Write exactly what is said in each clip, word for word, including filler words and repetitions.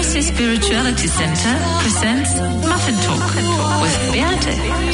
Mercy Spirituality Center presents Muffin Talk with Beate.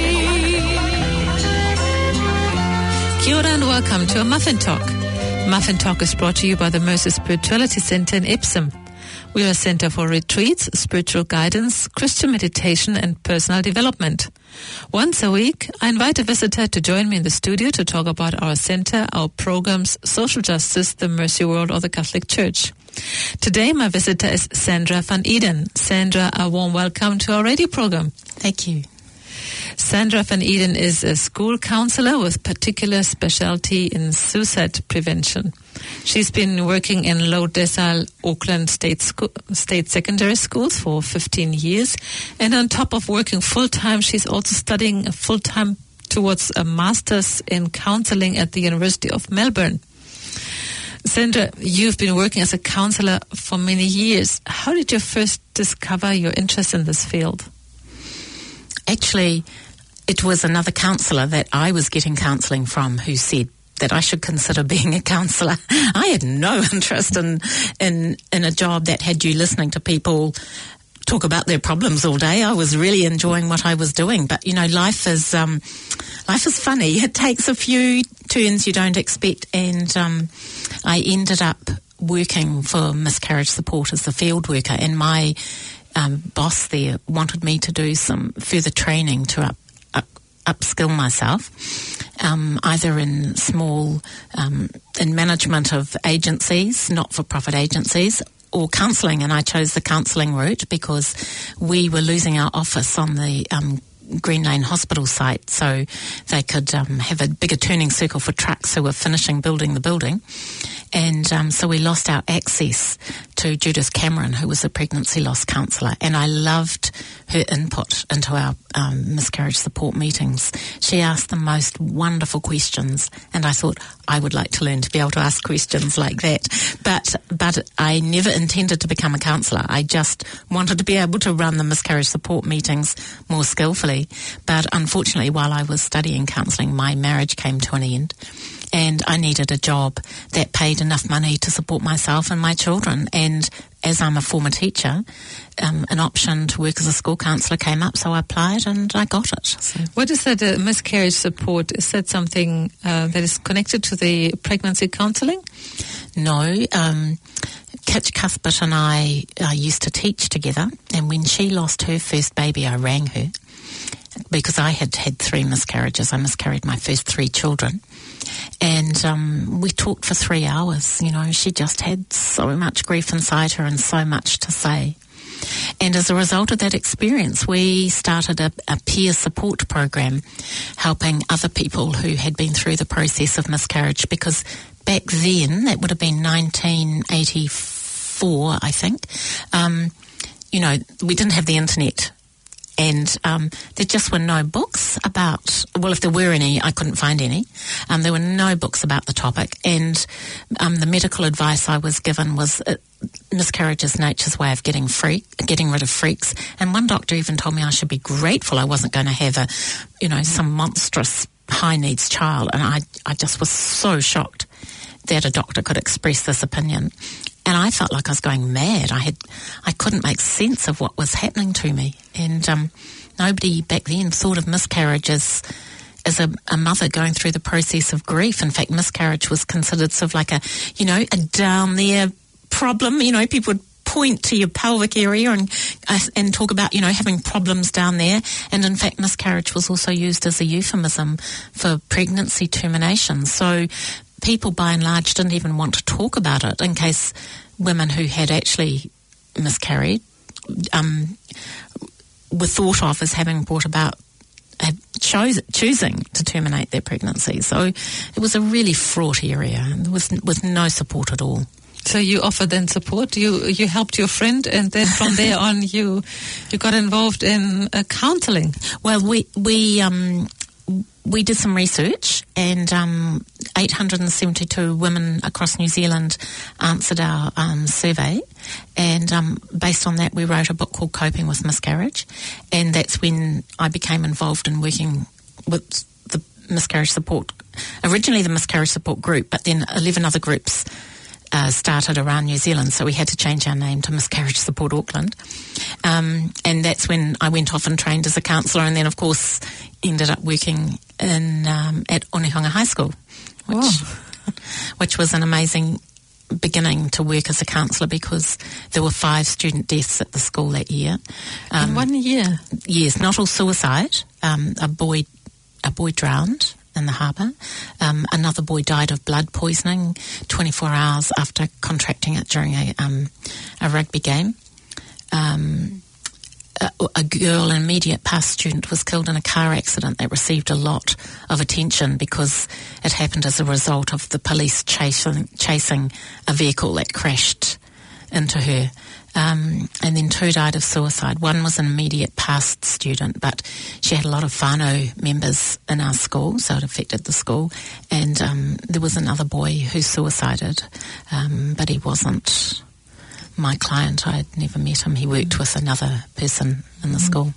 Kia ora and welcome to a Muffin Talk. Muffin Talk is brought to you by the Mercy Spirituality Center in Epsom. We are a center for retreats, spiritual guidance, Christian meditation and personal development. Once a week, I invite a visitor to join me in the studio to talk about our center, our programs, social justice, the Mercy World or the Catholic Church. Today, my visitor is Sandra van Eden. Sandra, a warm welcome to our radio program. Thank you. Sandra van Eden is a school counselor with particular specialty in suicide prevention. She's been working in Low Decile Auckland State School, State Secondary Schools for fifteen years. And on top of working full-time, she's also studying full-time towards a master's in counseling at the University of Melbourne. Sandra, you've been working as a counselor for many years. How did you first discover your interest in this field? Actually, it was another counsellor that I was getting counselling from who said that I should consider being a counsellor. I had no interest in, in in a job that had you listening to people talk about their problems all day. I was really enjoying what I was doing. But, you know, life is um, life is funny. It takes a few turns you don't expect. And um, I ended up working for Miscarriage Support as a field worker. And my um, boss there wanted me to do some further training to up, up upskill myself, um, either in small, um, in management of agencies, not-for-profit agencies, or counselling, and I chose the counselling route because we were losing our office on the um, Green Lane Hospital site, so they could um, have a bigger turning circle for trucks who were finishing building the building. And um, so we lost our access to Judith Cameron, who was a pregnancy loss counsellor, and I loved her input into our um, miscarriage support meetings. She asked the most wonderful questions, and I thought I would like to learn to be able to ask questions like that. But but I never intended to become a counsellor. I just wanted to be able to run the miscarriage support meetings more skillfully. But unfortunately, while I was studying counselling, my marriage came to an end. And I needed a job that paid enough money to support myself and my children. And as I'm a former teacher, um, an option to work as a school counsellor came up, so I applied and I got it. So. What is that uh, miscarriage support? Is that something uh, that is connected to the pregnancy counselling? No. Um, Kitch Cuthbert and I uh, used to teach together, and when she lost her first baby, I rang her because I had had three miscarriages. I miscarried my first three children. And um, we talked for three hours. You know, she just had so much grief inside her and so much to say. And as a result of that experience, we started a, a peer support program helping other people who had been through the process of miscarriage, because back then, that would have been nineteen eighty-four, I think, um, you know, we didn't have the internet. And um, there just were no books about, well, if there were any, I couldn't find any. Um, there were no books about the topic. And um, the medical advice I was given was uh, miscarriage is nature's way of getting freak, getting rid of freaks. And one doctor even told me I should be grateful I wasn't going to have a, you know, some monstrous high needs child. And I, I just was so shocked that a doctor could express this opinion. And I felt like I was going mad. I had, I couldn't make sense of what was happening to me. And um, nobody back then thought of miscarriage as, as a, a mother going through the process of grief. In fact, miscarriage was considered sort of like a, you know, a down there problem. You know, people would point to your pelvic area and uh, and talk about, you know, having problems down there. And in fact, miscarriage was also used as a euphemism for pregnancy termination. So people by and large didn't even want to talk about it in case women who had actually miscarried um, were thought of as having brought about had chose, choosing to terminate their pregnancy. So it was a really fraught area and with, with no support at all. So you offered then support. You you helped your friend, and then from there on, you you got involved in uh, counselling. Well, we we um we did some research, and um, eight hundred seventy-two women across New Zealand answered our um, survey, and um, based on that, we wrote a book called Coping with Miscarriage, and that's when I became involved in working with the miscarriage support. Originally, the miscarriage support group, but then eleven other groups uh, started around New Zealand, so we had to change our name to Miscarriage Support Auckland. Um, and that's when I went off and trained as a counsellor, and then, of course, ended up working in um, at Onehunga High School, which, which was an amazing beginning to work as a counsellor because there were five student deaths at the school that year. Um, in one year? Yes, not all suicide. Um, a boy, a boy drowned in the harbour. Um, another boy died of blood poisoning twenty-four hours after contracting it during a um, a rugby game. Um, a, a girl, an immediate past student, was killed in a car accident that received a lot of attention because it happened as a result of the police chasing, chasing a vehicle that crashed into her. Um, and then two died of suicide. One was an immediate past student, but she had a lot of whānau members in our school, so it affected the school. And um, there was another boy who suicided, um, but he wasn't my client. I had never met him. He worked with another person in the mm. school.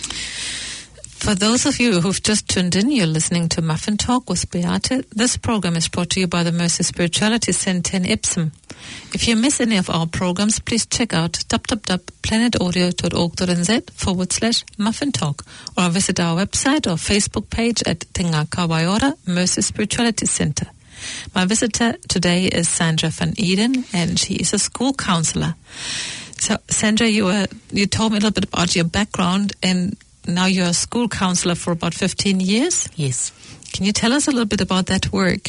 For those of you who've just tuned in, you're listening to Muffin Talk with Beate. This program is brought to you by the Mercy Spirituality Centre in Epsom. If you miss any of our programs, please check out www.planetaudio.org.nz forward slash Muffin Talk, or visit our website or Facebook page at Te Ngaka Waiora Mercy Spirituality Centre. My visitor today is Sandra van Eden, and she is a school counsellor. So, Sandra, you were, you told me a little bit about your background, and now you're a school counsellor for about fifteen years? Yes. Can you tell us a little bit about that work?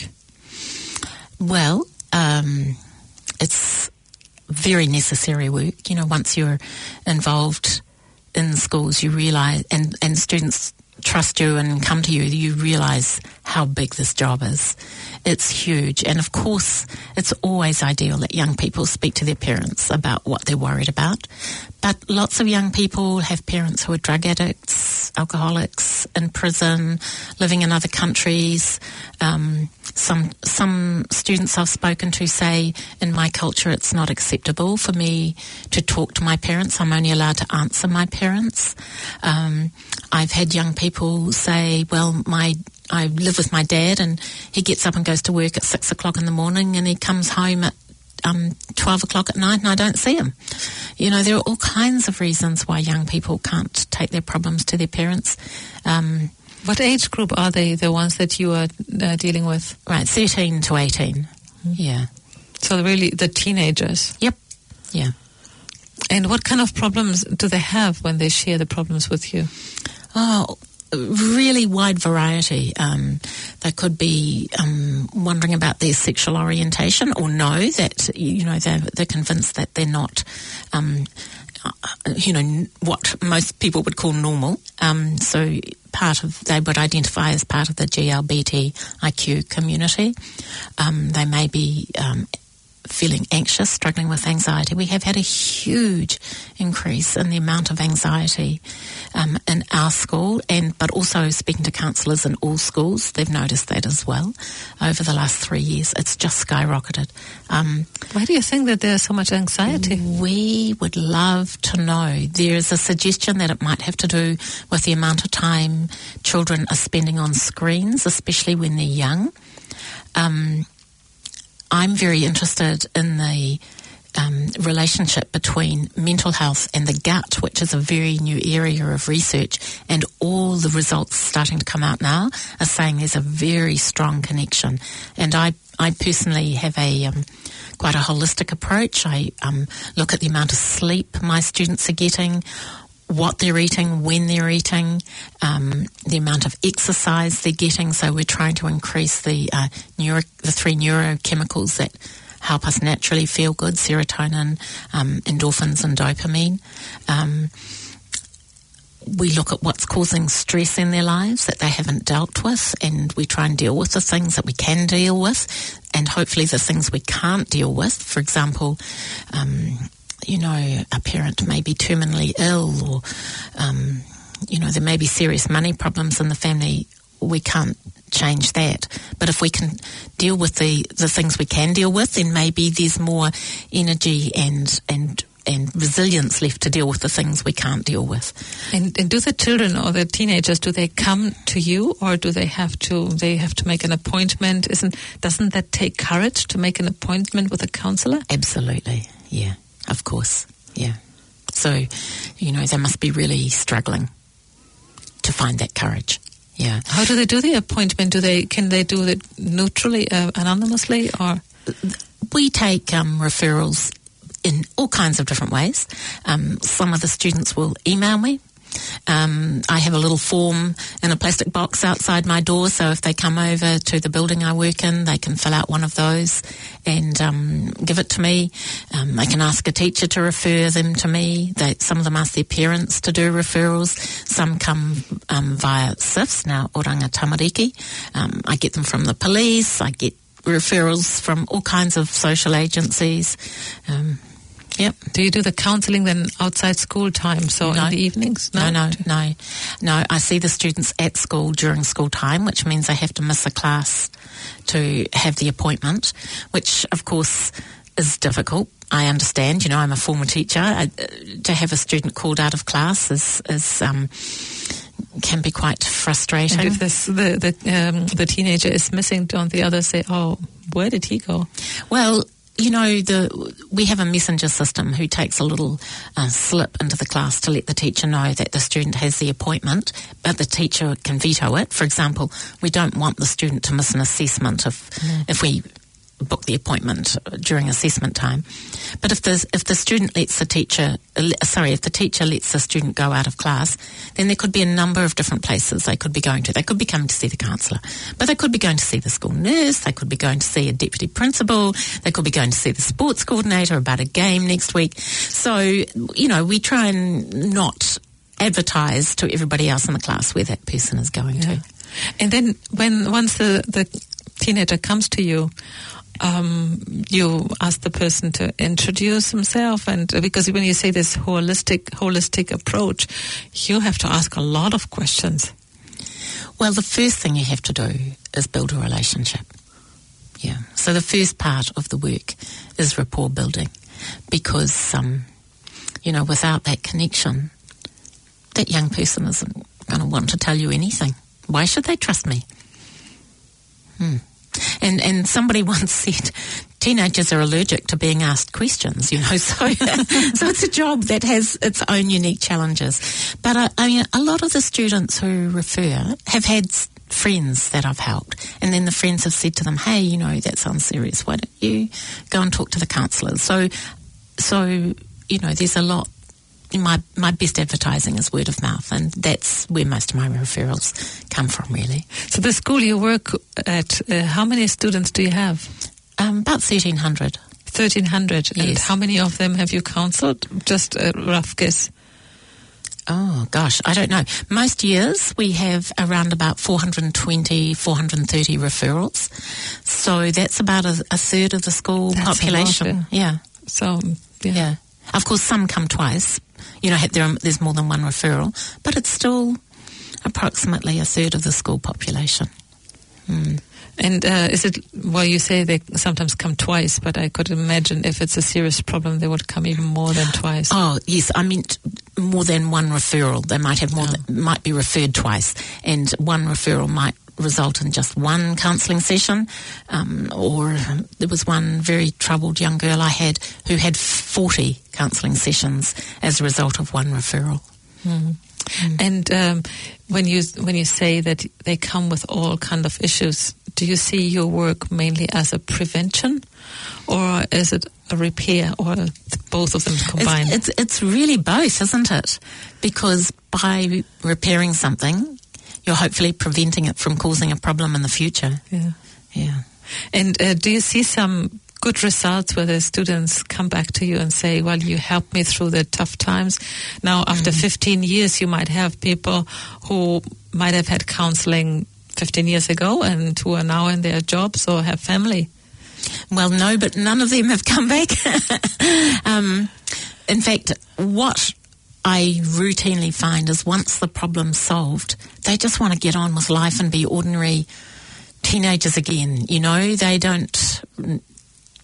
Well, um, it's very necessary work. You know, once you're involved in schools, you realise, and, and students trust you and come to you, you realise how big this job is. It's huge. And of course, it's always ideal that young people speak to their parents about what they're worried about. But lots of young people have parents who are drug addicts, alcoholics, in prison, living in other countries. Um, some some students I've spoken to say, in my culture, it's not acceptable for me to talk to my parents. I'm only allowed to answer my parents. Um, I've had young people say, well, my I live with my dad and he gets up and goes to work at six o'clock in the morning and he comes home at um, twelve o'clock at night and I don't see him. You know, there are all kinds of reasons why young people can't take their problems to their parents. Um, what age group are they, the ones that you are uh, dealing with? Right, thirteen to eighteen. Mm-hmm. Yeah. So really the teenagers? Yep. Yeah. And what kind of problems do they have when they share the problems with you? Oh, really wide variety. Um, they could be um, wondering about their sexual orientation, or know that, you know, they're, they're convinced that they're not, um, uh, you know, what most people would call normal. Um, so part of, they would identify as part of the G L B T I Q community. Um, they may be um, feeling anxious, struggling with anxiety. We have had a huge increase in the amount of anxiety um, in our school, and but also speaking to counsellors in all schools, they've noticed that as well over the last three years. It's just skyrocketed. Um, Why do you think that there's so much anxiety? We would love to know. There is a suggestion that it might have to do with the amount of time children are spending on screens, especially when they're young. Um, I'm very interested in the um, relationship between mental health and the gut, which is a very new area of research, and all the results starting to come out now are saying there's a very strong connection. And I, I personally have a um, quite a holistic approach. I um, look at the amount of sleep my students are getting, what they're eating, when they're eating, um, the amount of exercise they're getting. So we're trying to increase the uh, neuro, the three neurochemicals that help us naturally feel good: serotonin, um, endorphins, and dopamine. Um, we look at what's causing stress in their lives that they haven't dealt with, and we try and deal with the things that we can deal with, and hopefully the things we can't deal with. For example, um, you know, a parent may be terminally ill, or, um, you know, there may be serious money problems in the family. We can't change that. But if we can deal with the, the things we can deal with, then maybe there's more energy and, and and resilience left to deal with the things we can't deal with. And, and do the children or the teenagers, do they come to you, or do they have to they have to make an appointment? Isn't doesn't that take courage to make an appointment with a counsellor? Absolutely, yeah, of course, yeah. So, you know, they must be really struggling to find that courage. Yeah. How do they do the appointment? Do they can they do it neutrally, uh, anonymously, or? We take um, referrals in all kinds of different ways. Um, some of the students will email me. Um, I have a little form in a plastic box outside my door, so if they come over to the building I work in, they can fill out one of those and um, give it to me. Um, they can ask a teacher to refer them to me. They, some of them ask their parents to do referrals. Some come um, via S I Fs, now Oranga Tamariki. Um, I get them from the police. I get referrals from all kinds of social agencies. Um, Yep. Do you do the counselling then outside school time, so no. in the evenings? No, no, no, no. I see the students at school during school time, which means they have to miss a class to have the appointment, which, of course, is difficult. I understand. You know, I'm a former teacher. I, to have a student called out of class is, is um, can be quite frustrating. And if this, the the, um, the teenager is missing, don't the others say, "Oh, where did he go?" Well, you know, the we have a messenger system who takes a little uh, slip into the class to let the teacher know that the student has the appointment, but the teacher can veto it. For example, we don't want the student to miss an assessment if mm. if we book the appointment during assessment time. But if the if the student lets the teacher, uh, sorry, if the teacher lets the student go out of class, then there could be a number of different places they could be going to. They could be coming to see the counsellor, but they could be going to see the school nurse, they could be going to see a deputy principal, they could be going to see the sports coordinator about a game next week. So, you know, we try and not advertise to everybody else in the class where that person is going yeah. to. And then when once the, the teenager comes to you, Um, you ask the person to introduce himself, and uh, because when you say this holistic holistic approach, you have to ask a lot of questions. Well, the first thing you have to do is build a relationship. Yeah. So the first part of the work is rapport building, because um, you know, without that connection, that young person isn't going to want to tell you anything. Why should they trust me? Hmm. And and somebody once said, teenagers are allergic to being asked questions, you know, so so it's a job that has its own unique challenges. But I, I mean, a lot of the students who refer have had friends that I've helped, and then the friends have said to them, hey, you know, that sounds serious, why don't you go and talk to the counsellors? So, so you know, there's a lot. My my best advertising is word of mouth, and that's where most of my referrals come from, really. So the school you work at, uh, how many students do you have? Um, about thirteen hundred. thirteen hundred. Yes. And how many of them have you counselled? Just a rough guess. Oh, gosh, I don't know. Most years we have around about four hundred twenty, four hundred thirty referrals. So that's about a, a third of the school that's population. A lot, yeah. yeah. So, yeah. yeah. Of course, some come twice. You know, there are, there's more than one referral, but it's still approximately a third of the school population. Mm. And uh, is it, well, you say they sometimes come twice, but I could imagine if it's a serious problem, they would come even more than twice. Oh, yes, I meant more than one referral. They might have more, oh. than, might be referred twice, and one referral might result in just one counselling session, um, or there was one very troubled young girl I had who had forty counselling sessions as a result of one referral. Mm. Mm. And um, when you when you say that they come with all kind of issues, do you see your work mainly as a prevention, or is it a repair, or both of them combined? It's, it's, it's really both, isn't it? Because by repairing something, you're hopefully preventing it from causing a problem in the future. Yeah. Yeah. And uh, do you see some good results where the students come back to you and say, well, you helped me through the tough times? Now, after mm-hmm. fifteen years, you might have people who might have had counseling fifteen years ago and who are now in their jobs or have family. Well, no, but none of them have come back. um, in fact, what I routinely find is once the problem's solved, they just want to get on with life and be ordinary teenagers again. You know, they don't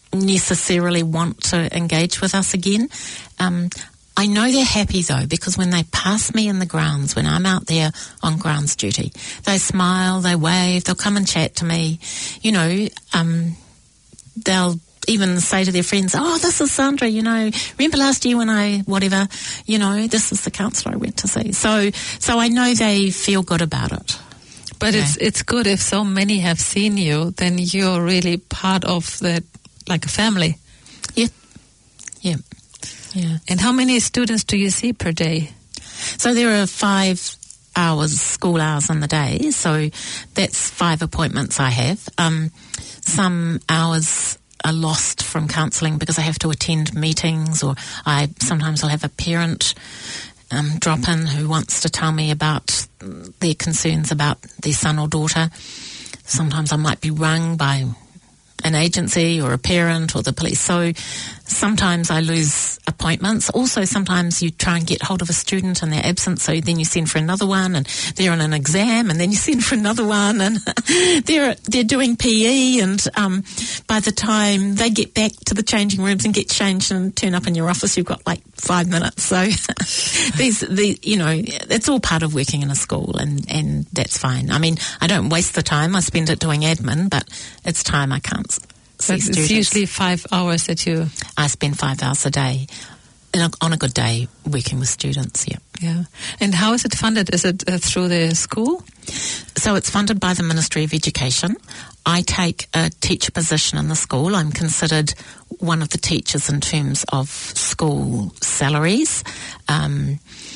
necessarily want to engage with us again. Um, I know they're happy though, because when they pass me in the grounds, when I'm out there on grounds duty, they smile, they wave, they'll come and chat to me. You know, um, they'll even say to their friends, oh, this is Sandra, you know, remember last year when I, whatever, you know, this is the counsellor I went to see. So, so I know they feel good about it. But yeah. it's it's good if so many have seen you, then you're really part of that, like a family. Yeah. Yeah. Yeah. And how many students do you see per day? So there are five hours, school hours in the day. So that's five appointments I have. Um, some hours are lost from counselling because I have to attend meetings, or I sometimes I'll have a parent um, drop in who wants to tell me about their concerns about their son or daughter. Sometimes I might be rung by an agency or a parent or the police. So sometimes I lose appointments. Also, sometimes you try and get hold of a student and they're absent, so then you send for another one, and they're on an exam, and then you send for another one, and they're they're doing P E, and um, by the time they get back to the changing rooms and get changed and turn up in your office, you've got like five minutes. So these, the you know, it's all part of working in a school, and, and that's fine. I mean, I don't waste the time. I spend it doing admin, but it's time I can't. But it's students. Usually five hours that you... I spend five hours a day, in a, on a good day, working with students, yeah. Yeah. And how is it funded? Is it uh, through the school? So it's funded by the Ministry of Education. I take a teacher position in the school. I'm considered one of the teachers in terms of school salaries. Um,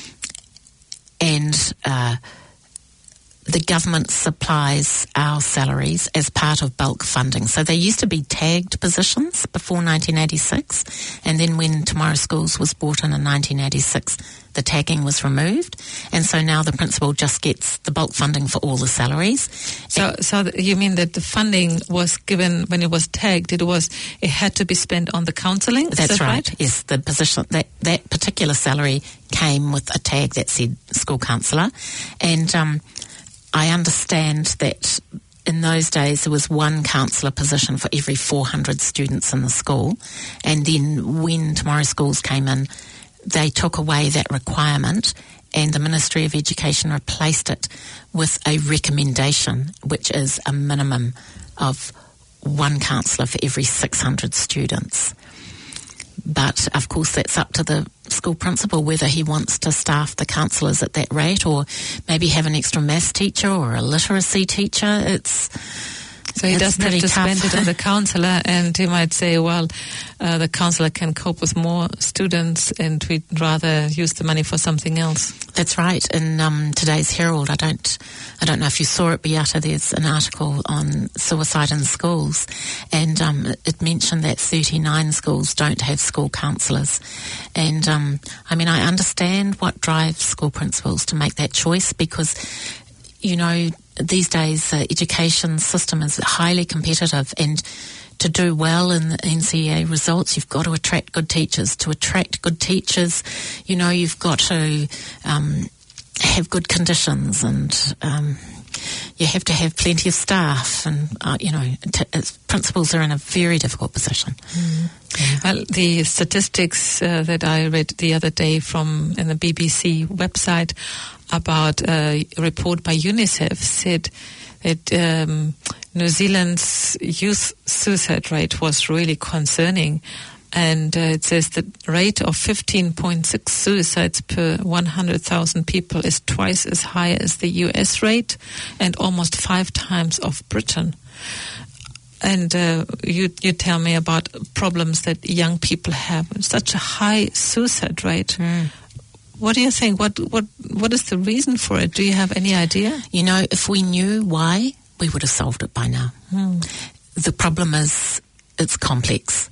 and... Uh, the government supplies our salaries as part of bulk funding. So they used to be tagged positions before nineteen eighty-six, and then when Tomorrow Schools was brought in in nineteen eighty-six, the tagging was removed, and so now the principal just gets the bulk funding for all the salaries. So, so you mean that the funding was given when it was tagged? It was it had to be spent on the counselling? That's that right. right. Yes, the position that that particular salary came with a tag that said school counsellor, and um, I understand that in those days there was one counsellor position for every four hundred students in the school, and then when Tomorrow Schools came in, they took away that requirement, and the Ministry of Education replaced it with a recommendation, which is a minimum of one counsellor for every six hundred students. But, of course, that's up to the school principal whether he wants to staff the counsellors at that rate, or maybe have an extra maths teacher or a literacy teacher. It's So he doesn't have to tough. spend it on the counsellor, and he might say, well, uh, the counsellor can cope with more students and we'd rather use the money for something else. That's right. In um, today's Herald, I don't I don't know if you saw it, Beata, there's an article on suicide in schools, and um, it mentioned that thirty-nine schools don't have school counsellors. And, um, I mean, I understand what drives school principals to make that choice, because, you know, these days the education system is highly competitive, and to do well in the N C E A results, you've got to attract good teachers. To attract good teachers, you know, you've got to um, have good conditions, and um, you have to have plenty of staff, and, uh, you know, t- principals are in a very difficult position. Mm. Yeah. Well, the statistics uh, that I read the other day from in the B B C website about a report by UNICEF said that um, New Zealand's youth suicide rate was really concerning. And uh, it says the rate of fifteen point six suicides per one hundred thousand people is twice as high as the U S rate, and almost five times of Britain. And uh, you you tell me about problems that young people have. Such a high suicide rate. Mm. What do you think? What what what is the reason for it? Do you have any idea? You know, if we knew why, we would have solved it by now. Mm. The problem is it's complex.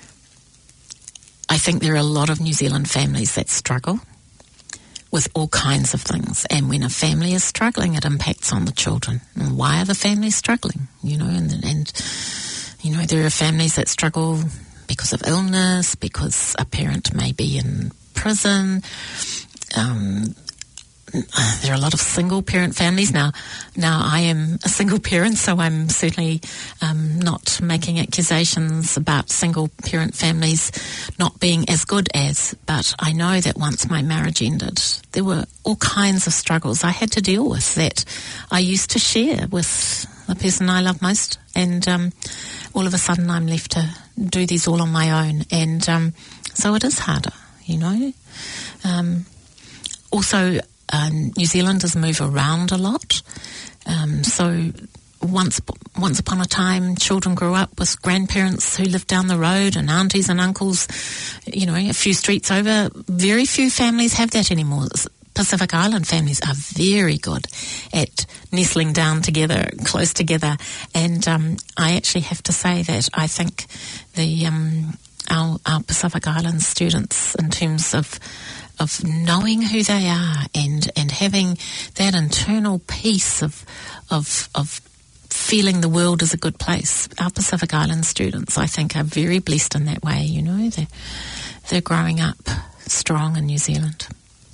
I think there are a lot of New Zealand families that struggle with all kinds of things. And when a family is struggling, it impacts on the children. And why are the families struggling? You know, and, and you know, there are families that struggle because of illness, because a parent may be in prison. Um, there are a lot of single parent families now. Now I am a single parent, so I'm certainly um, not making accusations about single parent families not being as good as, but I know that once my marriage ended, there were all kinds of struggles I had to deal with that I used to share with the person I love most, and um, all of a sudden I'm left to do these all on my own, and um, so it is harder, you know. Um, also, um, New Zealanders move around a lot, um, so once once upon a time children grew up with grandparents who lived down the road and aunties and uncles, you know, a few streets over. Very few families have that anymore. Pacific Island families are very good at nestling down together, close together, and um, I actually have to say that I think the um, our, our Pacific Island students, in terms of of knowing who they are and, and having that internal peace of of of feeling the world is a good place, our Pacific Island students, I think, are very blessed in that way. You know, they're, they're growing up strong in New Zealand.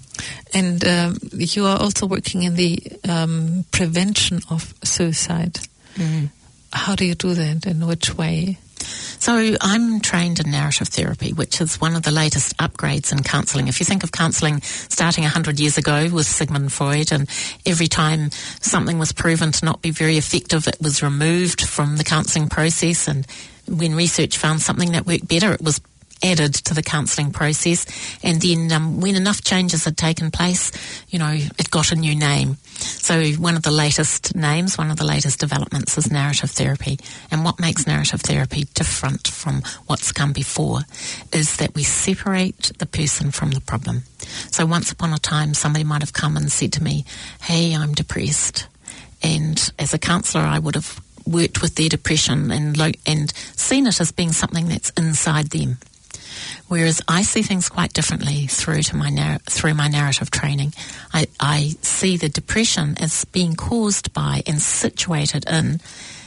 And um, you are also working in the um, prevention of suicide. Mm. How do you do that? In which way? So I'm trained in narrative therapy, which is one of the latest upgrades in counselling. If you think of counselling starting one hundred years ago with Sigmund Freud, and every time something was proven to not be very effective, it was removed from the counselling process, and when research found something that worked better, it was added to the counselling process, and then um, when enough changes had taken place, you know, it got a new name. So one of the latest names, one of the latest developments is narrative therapy. And what makes narrative therapy different from what's come before is that we separate the person from the problem. So once upon a time, somebody might have come and said to me, hey, I'm depressed. And as a counsellor, I would have worked with their depression and lo- and seen it as being something that's inside them. Whereas I see things quite differently through to my narr- through my narrative training. I, I see the depression as being caused by and situated in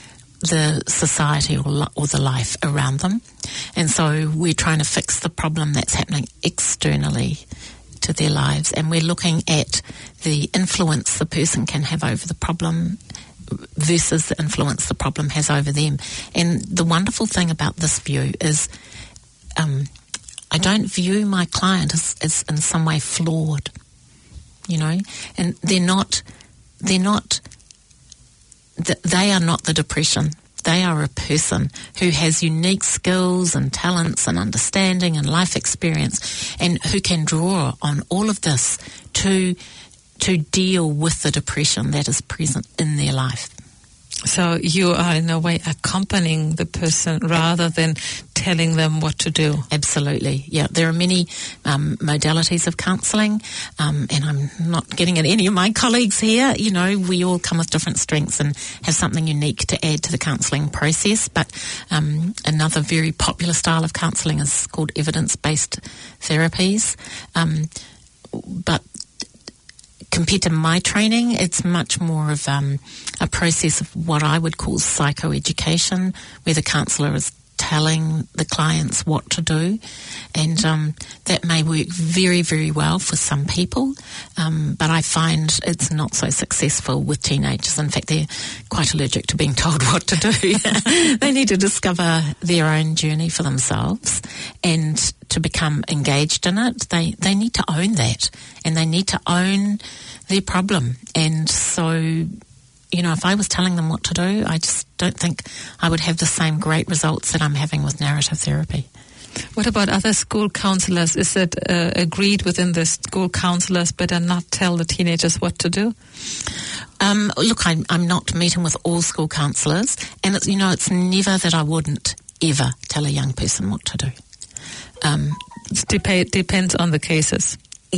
the society or, lo- or the life around them. And so we're trying to fix the problem that's happening externally to their lives, and we're looking at the influence the person can have over the problem versus the influence the problem has over them. And the wonderful thing about this view is um, I don't view my client as, as in some way flawed, you know, and they're not, they're not, they are not the depression. They are a person who has unique skills and talents and understanding and life experience, and who can draw on all of this to to deal with the depression that is present in their life. So you are in a way accompanying the person rather than telling them what to do. Absolutely, yeah. There are many um, modalities of counselling, um, and I'm not getting at any of my colleagues here. You know, we all come with different strengths and have something unique to add to the counselling process. But um, another very popular style of counselling is called evidence-based therapies. Um, but compared to my training, it's much more of um, a process of what I would call psychoeducation, where the counsellor is telling the clients what to do, and um, that may work very, very well for some people, um, but I find it's not so successful with teenagers. In fact, they're quite allergic to being told what to do. They need to discover their own journey for themselves, and to become engaged in it, they, they need to own that, and they need to own their problem. And so, you know, if I was telling them what to do, I just don't think I would have the same great results that I'm having with narrative therapy. What about other school counsellors? Is it uh, agreed within the school counsellors better not tell the teenagers what to do? Um, look, I'm, I'm not meeting with all school counsellors, and it's, you know, it's never that I wouldn't ever tell a young person what to do. Um, it dep- depends on the cases.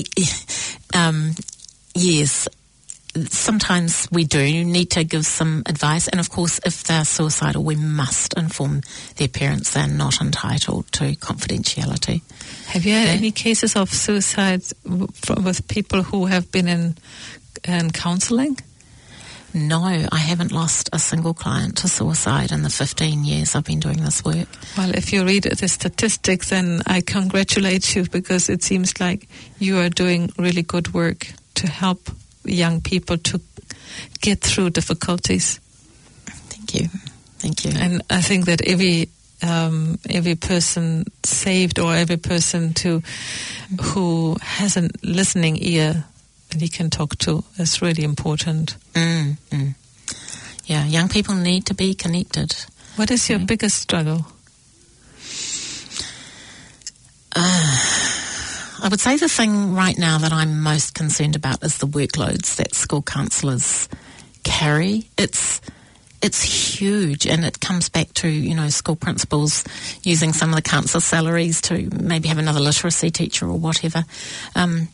Um, yes. Sometimes we do need to give some advice, and of course if they're suicidal we must inform their parents. They're not entitled to confidentiality. Have you had yeah. any cases of suicide w- with people who have been in, in counselling? No, I haven't lost a single client to suicide in the fifteen years I've been doing this work. Well, if you read the statistics, then I congratulate you, because it seems like you are doing really good work to help young people to get through difficulties. Thank you. Thank you. And I think that every um, every person saved or every person to who has a listening ear that he can talk to is really important. Mm, mm. Yeah, young people need to be connected. What is your Okay. biggest struggle? Uh, I would say the thing right now that I'm most concerned about is the workloads that school counsellors carry. It's it's huge, and it comes back to, you know, school principals using some of the counsellor salaries to maybe have another literacy teacher or whatever. Um,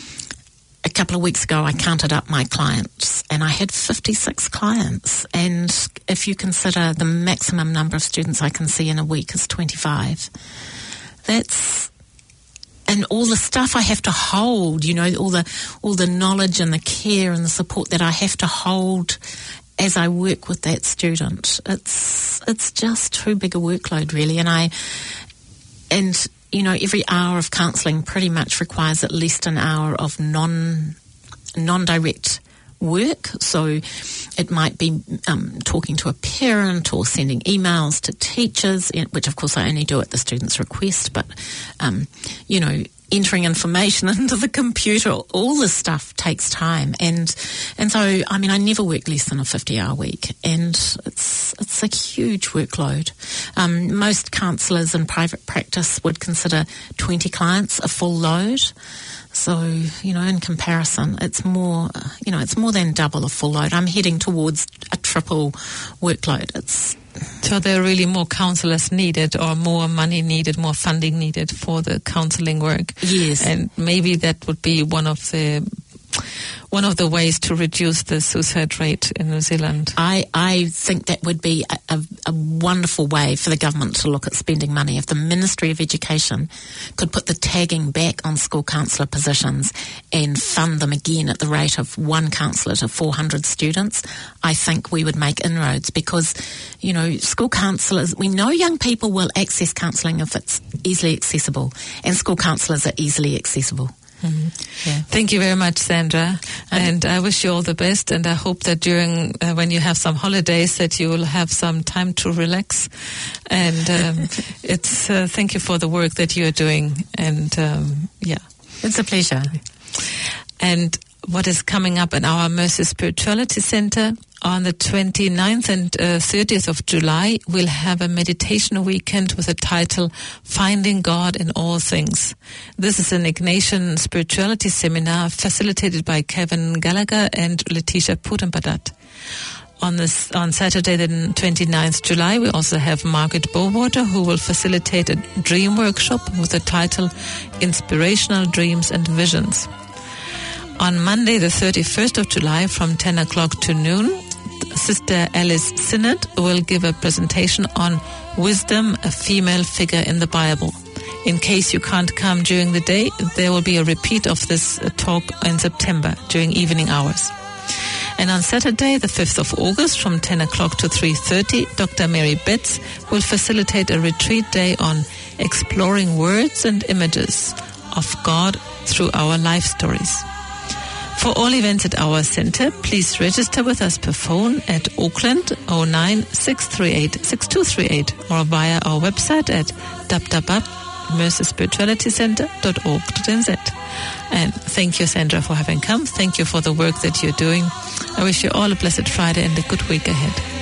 a couple of weeks ago, I counted up my clients, and I had fifty-six clients. And if you consider the maximum number of students I can see in a week is twenty-five, that's... And all the stuff I have to hold, you know, all the all the knowledge and the care and the support that I have to hold as I work with that student. It's it's just too big a workload, really. And I and you know, every hour of counselling pretty much requires at least an hour of non non-direct work. So it might be um, talking to a parent or sending emails to teachers, which of course I only do at the student's request, but um, you know, entering information into the computer, all this stuff takes time. And and so, I mean, I never work less than a fifty-hour week, and it's it's a huge workload. Um, most counsellors in private practice would consider twenty clients a full load. So, you know, in comparison, it's more, you know, it's more than double a full load. I'm heading towards a triple workload. It's So there are really more counsellors needed, or more money needed, more funding needed for the counselling work. Yes. And maybe that would be one of the one of the ways to reduce the suicide rate in New Zealand. I, I think that would be a, a, a wonderful way for the government to look at spending money. If the Ministry of Education could put the tagging back on school counsellor positions and fund them again at the rate of one counsellor to four hundred students, I think we would make inroads, because, you know, school counsellors, we know young people will access counselling if it's easily accessible, and school counsellors are easily accessible. Mm-hmm. Yeah. Thank you very much, Sandra, and I wish you all the best, and I hope that during uh, when you have some holidays that you will have some time to relax, and um, it's uh, thank you for the work that you are doing, and um, yeah, It's a pleasure. and what is coming up in our Mercy Spirituality Center on the twenty-ninth and uh, thirtieth of July, we'll have a meditation weekend with the title Finding God in All Things. This is an Ignatian spirituality seminar facilitated by Kevin Gallagher and Letitia Pudempadat. On this, on Saturday, the twenty-ninth of July, we also have Margaret Bowater, who will facilitate a dream workshop with the title Inspirational Dreams and Visions. On Monday, the thirty-first of July, from ten o'clock to noon, Sister Alice Sinnott will give a presentation on Wisdom, a Female Figure in the Bible. In case you can't come during the day, there will be a repeat of this talk in September during evening hours. And on Saturday, the fifth of August, from ten o'clock to three thirty, Doctor Mary Betts will facilitate a retreat day on exploring words and images of God through our life stories. For all events at our center, please register with us per phone at Auckland oh nine, six three eight, six two three eight or via our website at w w w dot mercy spirituality center dot org dot n z. And thank you, Sandra, for having come. Thank you for the work that you're doing. I wish you all a blessed Friday and a good week ahead.